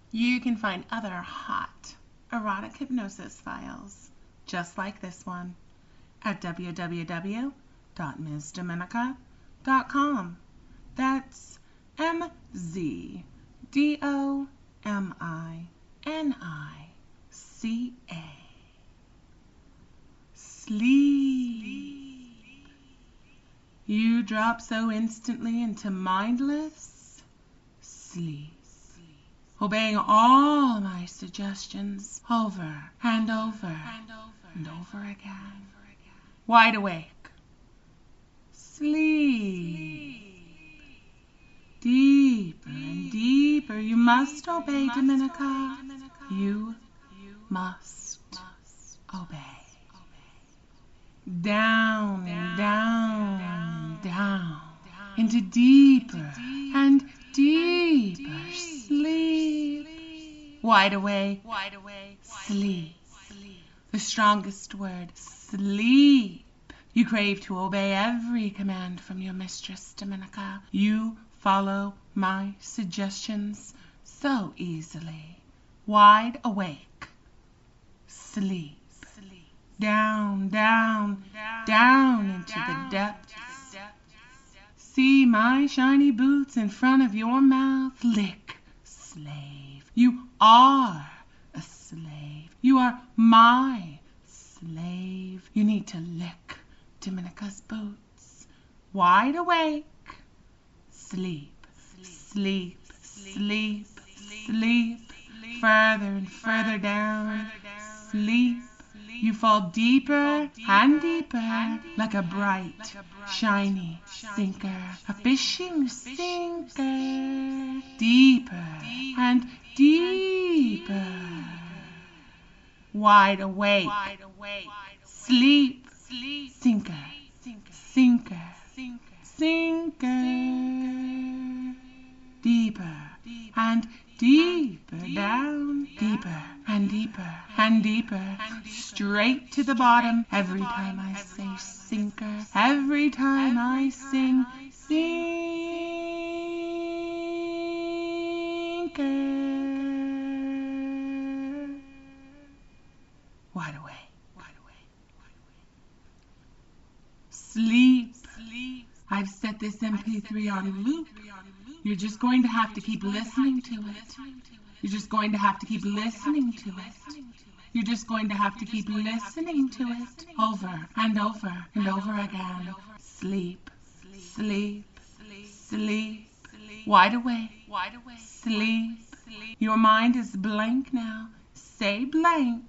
You can find other hot erotic hypnosis files just like this one at www.mzdominica.com. That's MZDOMINICA. Sleep. You drop so instantly into mindless sleep, obeying all my suggestions over and over and over again. Wide awake. Sleep. Deeper and deeper. You must obey, Dominica. You must obey. Down and down and down into deeper and deeper sleep. Wide awake. Sleep. The strongest word, sleep. You crave to obey every command from your mistress, Dominica. You follow my suggestions so easily. Wide awake. Sleep. Down, down, down into the depths. See my shiny boots in front of your mouth. Lick, slave. You are a slave. You are my slave. You need to lick Dominica's boots. Wide awake. Sleep, sleep, sleep, sleep. Further and further down. Sleep. You fall deeper and deeper like a bright, shiny sinker, a fishing sinker. Deeper and deeper. Wide awake. Sleep. Sinker. Sinker. Sinker. Deeper and deeper down. Deeper and deeper and deeper. Straight to the bottom. Every time I say sinker. Every time I sing sinker. Wide awake. Sleep. I've set this MP3 on loop. You're just going to have to keep listening to it. You're just going to have to keep listening to it. You're just going to have to keep listening to it over and over and over again. Sleep. Sleep. Sleep. Wide awake. Sleep. Your mind is blank now. Say blank.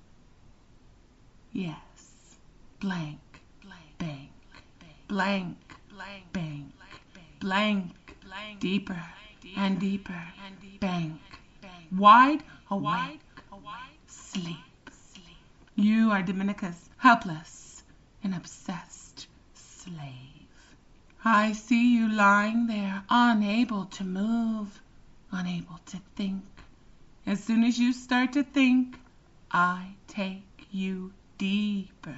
Yes. Blank. Bank. Blank. Bank. Blank. Deeper and deeper. Bank. Wide awake. Sleep. You are Dominica's helpless and obsessed slave. I see you lying there, unable to move, unable to think. As soon as you start to think, I take you deeper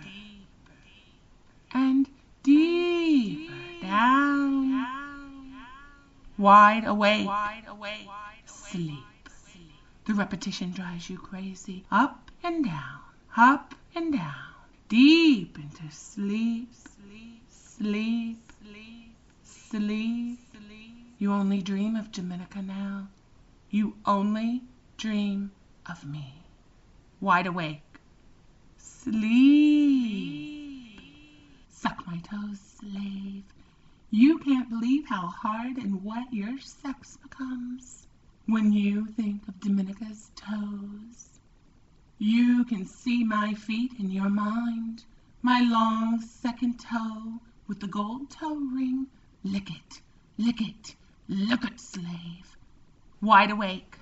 and deeper down. Wide awake. Sleep. The repetition drives you crazy. Up and down, deep into sleep, sleep, sleep. You only dream of Dominica now. You only dream of me. Wide awake. Sleep. Suck my toes, slave. You can't believe how hard and wet your sex becomes when you think of Dominica's toes. You can see my feet in your mind, my long second toe with the gold toe ring. Lick it, lick it, look it, slave. Wide awake.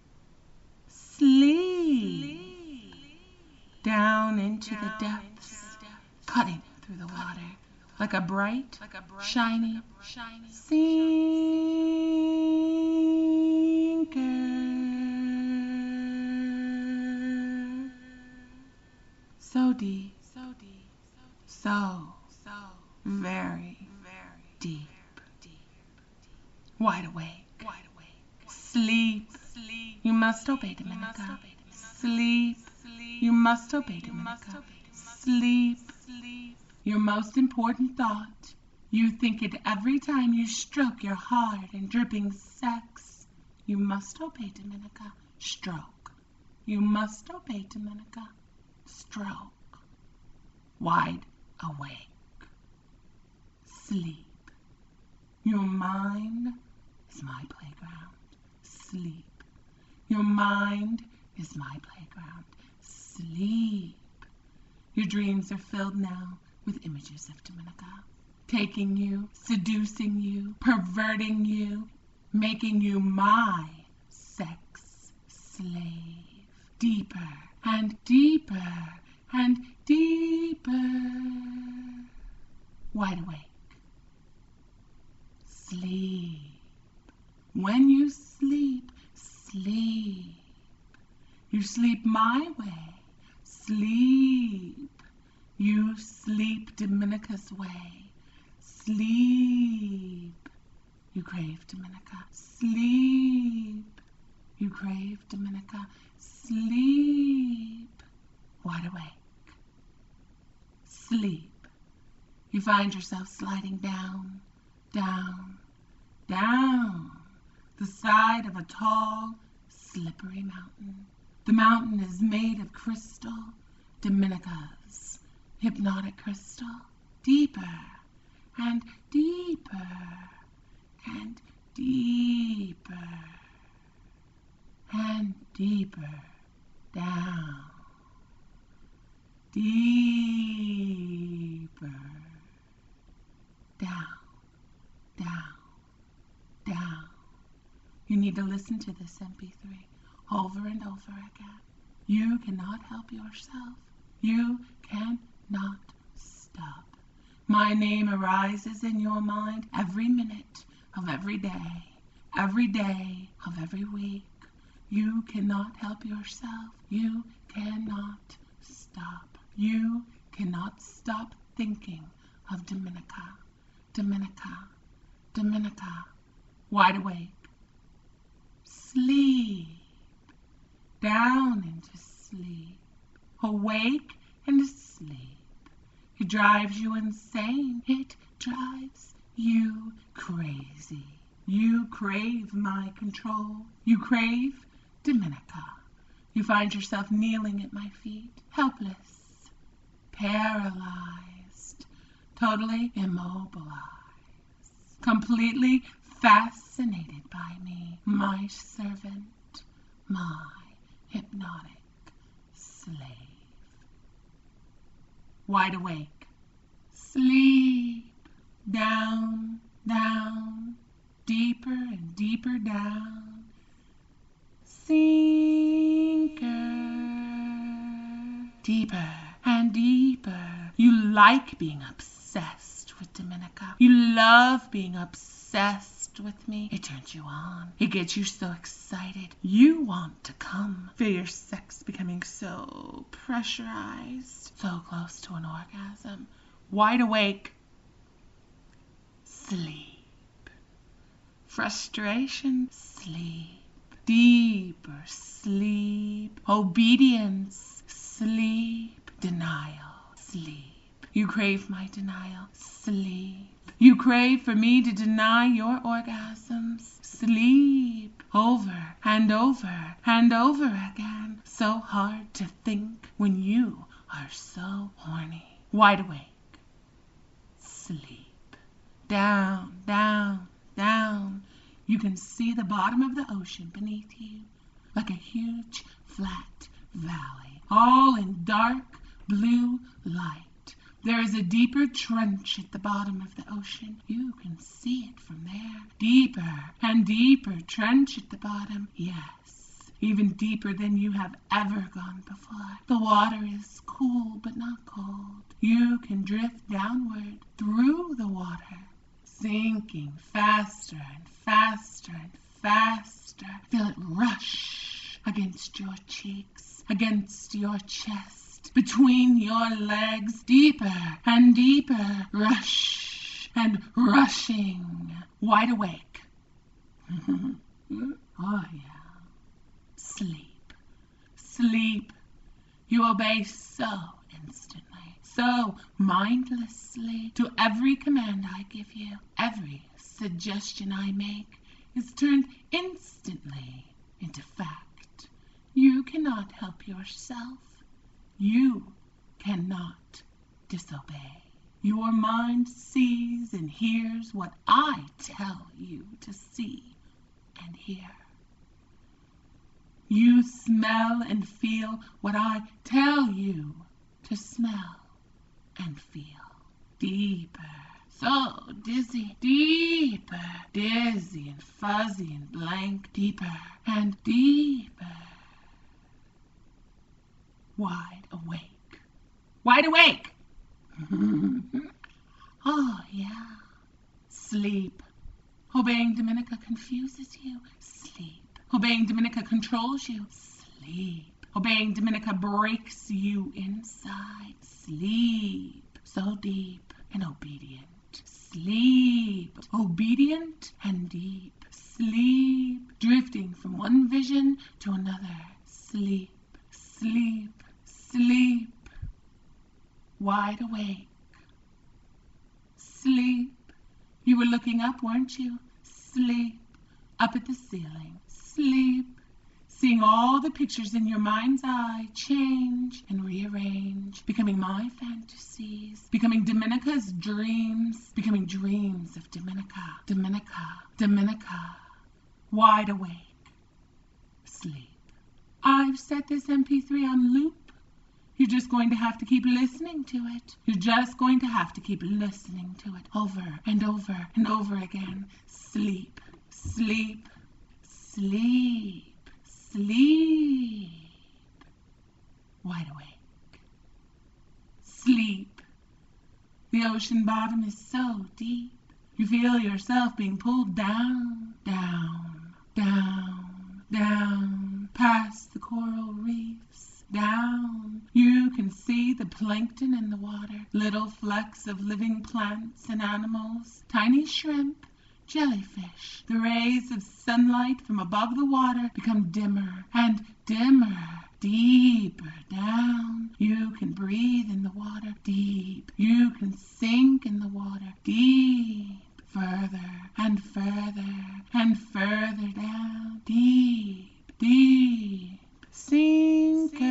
Sleep. Down into the depths, cutting through the water like a bright, shiny sinker. So deep, so very deep. Wide awake. Sleep. You must obey, Dominica. Sleep. You must obey, Dominica. Sleep. Your most important thought. You think it every time you stroke your hard and dripping sex. You must obey, Dominica. Stroke. You must obey, Dominica. Stroke. Wide awake. Sleep. Your mind is my playground. Sleep. Your mind is my playground. Sleep. Your dreams are filled now with images of Dominica, taking you, seducing you, perverting you, making you my sex slave. Deeper and deeper and deeper. Wide awake. Sleep. When you sleep, sleep. You sleep my way. Sleep. You sleep Dominica's way. Sleep. You crave Dominica. Sleep. You crave Dominica. Sleep. Wide awake. Sleep. You find yourself sliding down, down, down the side of a tall, slippery mountain. The mountain is made of crystal, Dominica's hypnotic crystal. Deeper and deeper and deeper and deeper down. Deeper down, down, down. You need to listen to this MP3 over and over again. You cannot help yourself. You cannot stop. My name arises in your mind every minute of every day of every week. You cannot help yourself. You cannot stop. You cannot stop thinking of Dominica. Dominica. Dominica. Wide awake. Sleep. Down into sleep. Awake and asleep. It drives you insane. It drives you crazy. You crave my control. You crave Dominica. You find yourself kneeling at my feet, helpless, paralyzed, totally immobilized, completely fascinated by me, my servant, my hypnotic slave. Wide awake. Sleep. Down, down, deeper and deeper down. Sinker. Deeper and deeper. You like being obsessed with Dominica. You love being obsessed with me. It turns you on. It gets you so excited. You want to come. Feel your sex becoming so pressurized. So close to an orgasm. Wide awake. Sleep. Frustration. Sleep. Deeper sleep. Obedience. Sleep. Denial. Sleep. You crave my denial. Sleep. You crave for me to deny your orgasms. Sleep. Over and over and over again. So hard to think when you are so horny. Wide awake. Sleep. Down, down, down. You can see the bottom of the ocean beneath you, like a huge, flat valley, all in dark blue light. There is a deeper trench at the bottom of the ocean. You can see it from there. Deeper and deeper trench at the bottom. Yes, even deeper than you have ever gone before. The water is cool but not cold. You can drift downward through the water, sinking faster and faster and faster. Feel it rush against your cheeks, against your chest, between your legs, deeper and deeper, rush and rushing. Wide awake. Oh yeah. Sleep. Sleep. You obey so instantly, so mindlessly to every command I give you. Every suggestion I make is turned instantly into fact. You cannot help yourself. You cannot disobey. Your mind sees and hears what I tell you to see and hear. You smell and feel what I tell you to smell and feel. Deeper, so dizzy, deeper, dizzy and fuzzy and blank, deeper and deeper. Wide awake. Wide awake! Oh, yeah. Sleep. Obeying Dominica confuses you. Sleep. Obeying Dominica controls you. Sleep. Obeying Dominica breaks you inside. Sleep. So deep and obedient. Sleep. Obedient and deep. Sleep. Drifting from one vision to another. Sleep. Sleep. Sleep. Wide awake. Sleep. You were looking up, weren't you? Sleep. Up at the ceiling. Sleep. Seeing all the pictures in your mind's eye change and rearrange, becoming my fantasies, becoming Dominica's dreams, becoming dreams of Dominica. Dominica. Dominica. Wide awake. Sleep. I've set this MP3 on loop. You're just going to have to keep listening to it. You're just going to have to keep listening to it over and over and over again. Sleep, sleep, sleep, sleep. Wide awake. Sleep. The ocean bottom is so deep. You feel yourself being pulled down, down, down, down, past the coral reefs. Down. You can see the plankton in the water, little flecks of living plants and animals, tiny shrimp, jellyfish. The rays of sunlight from above the water become dimmer and dimmer, deeper down. You can breathe in the water deep. You can sink in the water deep. Further and further and further down. Deep, deep. Sinker,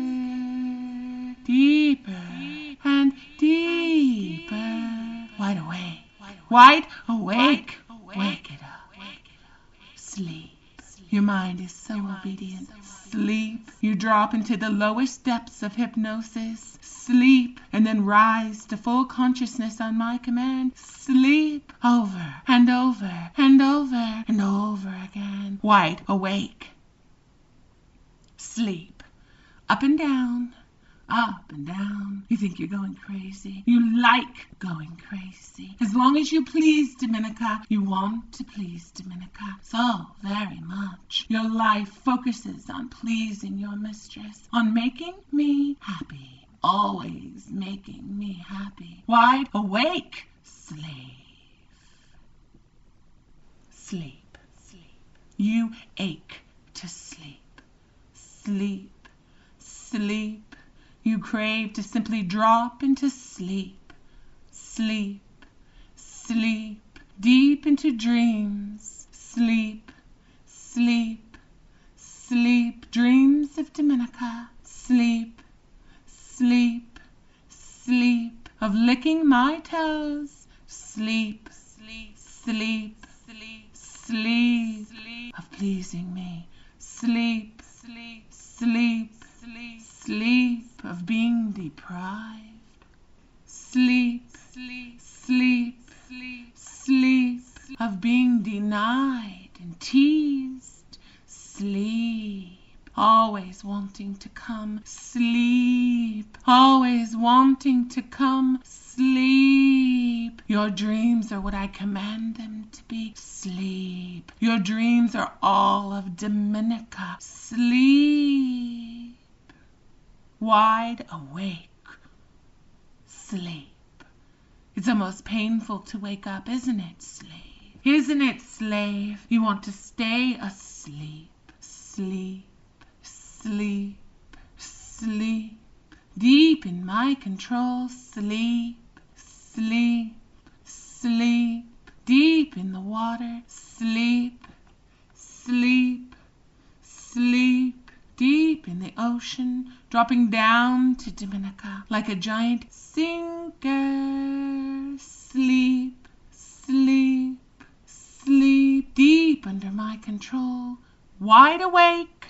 deeper and deeper. Wide awake, wide awake. Wake it up. Sleep. Your mind is so obedient. Sleep. You drop into the lowest depths of hypnosis. Sleep, and then rise to full consciousness on my command. Sleep. Over and over and over and over again. Wide awake. Sleep. Up and down, up and down. You think you're going crazy. You like going crazy. As long as you please Dominica, you want to please Dominica so very much. Your life focuses on pleasing your mistress, on making me happy. Always making me happy. Wide awake, slave. Sleep. Sleep. You ache to sleep. Sleep, sleep. You crave to simply drop into sleep. Sleep, sleep, deep into dreams. Sleep, sleep, sleep. Dreams of Dominica. Sleep, sleep, sleep. Of licking my toes. Sleep, sleep, sleep, sleep, sleep. Of pleasing me. Sleep, sleep, sleep, sleep, sleep. Of being deprived. Sleep, sleep, sleep, sleep, sleep. Of being denied and teased. Sleep. Always wanting to come. Sleep. Always wanting to come. Sleep. Your dreams are what I command them to be. Sleep. Your dreams are all of Dominica. Sleep. Wide awake. Sleep. It's almost painful to wake up, isn't it, slave? Isn't it, slave? You want to stay asleep. Sleep. Sleep. sleep. Deep in my control, sleep, sleep, sleep. Deep in the water, sleep, sleep, sleep. Deep in the ocean, dropping down to Dominica like a giant sinker. Sleep, sleep, sleep. Deep under my control, wide awake.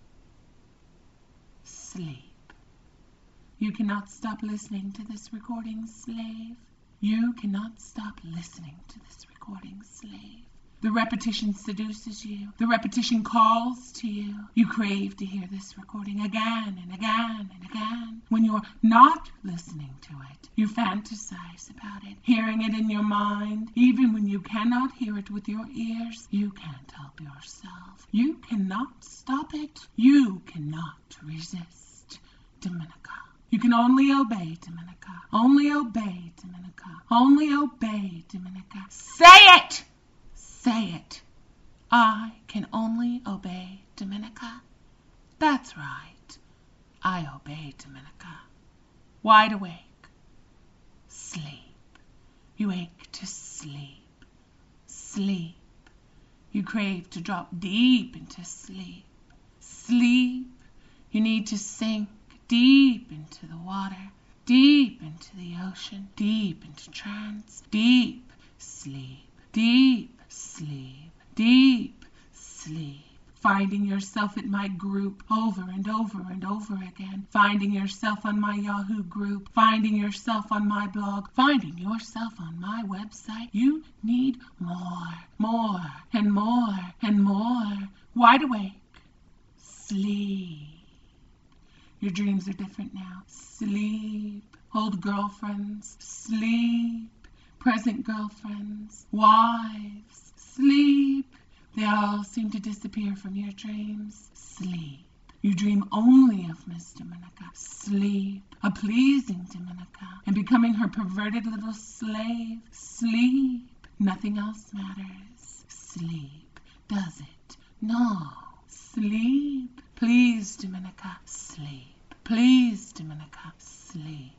Sleep. You cannot stop listening to this recording, slave. You cannot stop listening to this recording, slave. The repetition seduces you. The repetition calls to you. You crave to hear this recording again and again and again. When you're not listening to it, you fantasize about it, hearing it in your mind. Even when you cannot hear it with your ears, you can't help yourself. You cannot stop it. You cannot resist. Dominica. You can only obey, Dominica. Only obey, Dominica. Only obey, Dominica. Say it! Say it. I can only obey, Dominica. That's right. I obey, Dominica. Wide awake. Sleep. You ache to sleep. Sleep. You crave to drop deep into sleep. Sleep. You need to sink deep into the water, deep into the ocean, deep into trance, deep sleep, deep sleep, deep sleep. Finding yourself in my group over and over and over again. Finding yourself on my Yahoo group. Finding yourself on my blog. Finding yourself on my website. You need more, more, and more, and more. Wide awake. Sleep. Your dreams are different now. Sleep. Old girlfriends. Sleep. Present girlfriends. Wives. Sleep. They all seem to disappear from your dreams. Sleep. You dream only of Miss Dominica. Sleep. A pleasing Dominica. And becoming her perverted little slave. Sleep. Nothing else matters. Sleep. Does it? No. Sleep. Please, Dominica. Sleep. Please, Dominica. Sleep.